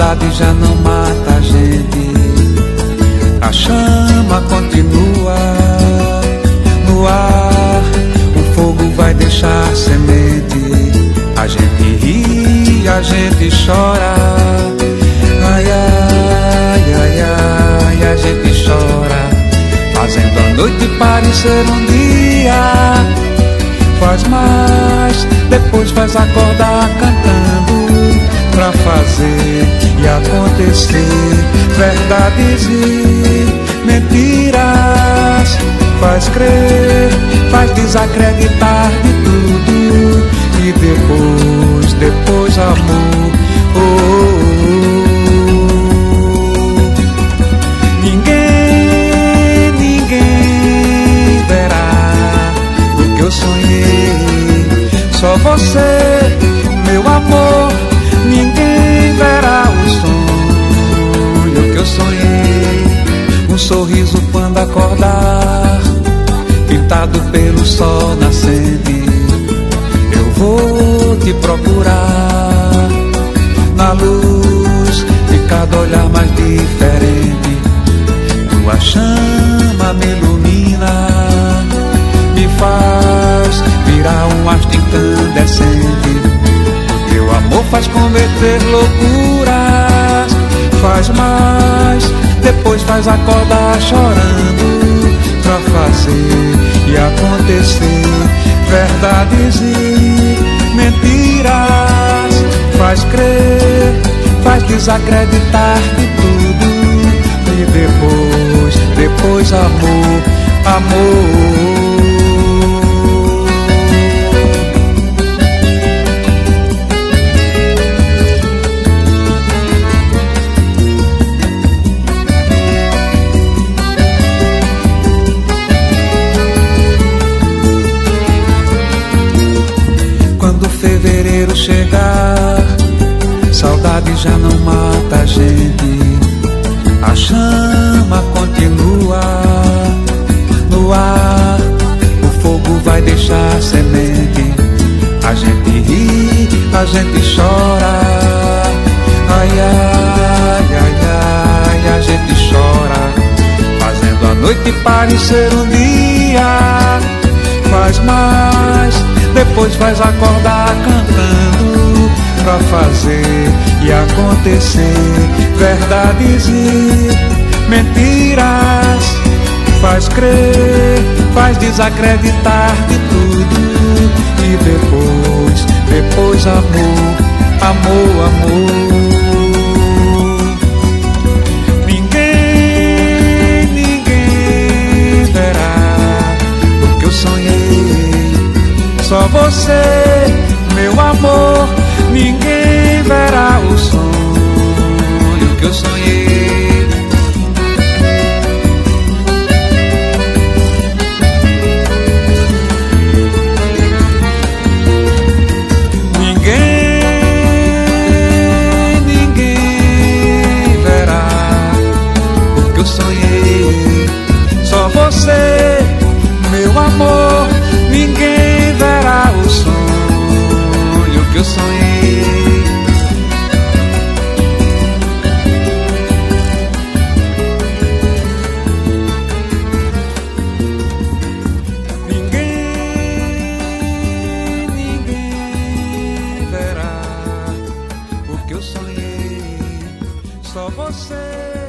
saudade já não mata a gente. A chama continua no ar, o fogo vai deixar semente. A gente ri, a gente chora, ai, ai, ai, ai, a gente chora, fazendo a noite parecer um dia. Faz mais, depois faz acordar cantando, pra fazer e acontecer verdades e mentiras. Faz crer, faz desacreditar de tudo, e depois amor. Oh, oh, oh. Ninguém verá o que eu sonhei, só você, meu amor. Ninguém verá o sonho que eu sonhei. Um sorriso quando acordar, pintado pelo sol nascente. Eu vou te procurar na luz de cada olhar mais diferente. Tua chama me ilumina, me faz virar um astro incandescente. Teu amor faz cometer loucuras, faz mais, depois faz acordar chorando, pra fazer e acontecer verdades e mentiras. Faz crer, faz desacreditar de tudo, e depois amor, amor. Fevereiro chegar, saudade já não mata a gente. A chama continua no ar, o fogo vai deixar semente. A gente ri, a gente chora, ai, ai, ai, ai, a gente chora, fazendo a noite parecer um dia. Faz mais, depois faz acordar cantando, pra fazer e acontecer verdades e mentiras. Faz crer, faz desacreditar de tudo, e depois amor, amor, amor. Ninguém verá o que eu sonhei, só você, meu amor. Ninguém verá o sonho que eu sonhei. Ninguém verá o que eu sonhei, só você, meu amor. Ninguém verá o sonho que eu sonhei. Ninguém verá o que eu sonhei, só você.